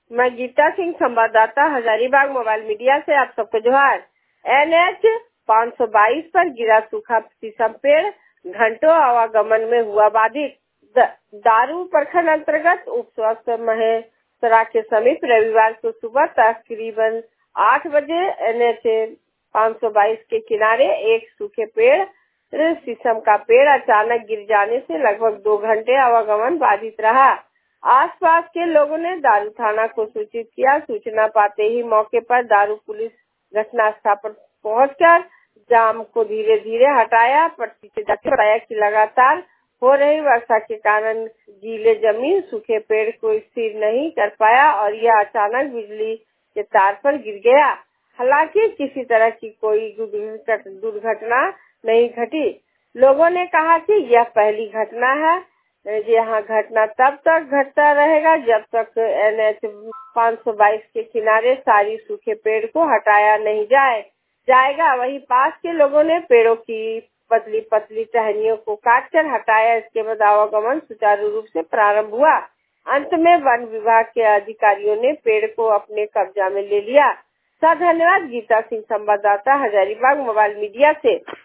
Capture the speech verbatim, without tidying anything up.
मैं गीता सिंह, संवाददाता, Hazaribagh mobile media से आप सबको जोहार। एन एच पाँच सौ बाईस पर गिरा सूखा शीशम पेड़, घंटों आवागमन में हुआ बाधित। दारू प्रखंड अंतर्गत उप स्वास्थ्य महेसरा के समीप रविवार को सुबह तकरीबन आठ बजे एन एच पाँच सौ बाईस के किनारे एक सूखे पेड़ शीशम का पेड़ अचानक गिर जाने से लगभग दो घंटे आवागमन बाधित रहा। आसपास के लोगों ने दारू थाना को सूचित किया। सूचना पाते ही मौके पर दारू पुलिस घटना स्थल पर पहुंचकर जाम को धीरे धीरे हटाया। पीछे जाकर बताया कि लगातार हो रही वर्षा के कारण गीले जमीन सूखे पेड़ को स्थिर नहीं कर पाया और यह अचानक बिजली के तार पर गिर गया। हालांकि किसी तरह की कोई दुर्घटना नहीं घटी। लोगों ने कहा कि यह पहली घटना है। यहाँ घटना तब तक घटता रहेगा जब तक एन एच पाँच सौ बाईस के किनारे सारी सूखे पेड़ को हटाया नहीं जाए जाएगा। वहीं पास के लोगों ने पेड़ों की पतली पतली टहनियों को काटकर हटाया। इसके बाद आवागमन सुचारू रूप से प्रारंभ हुआ। अंत में वन विभाग के अधिकारियों ने पेड़ को अपने कब्जा में ले लिया। सा धन्यवाद। गीता सिंह, संवाददाता, हजारीबाग मोबाइल मीडिया से।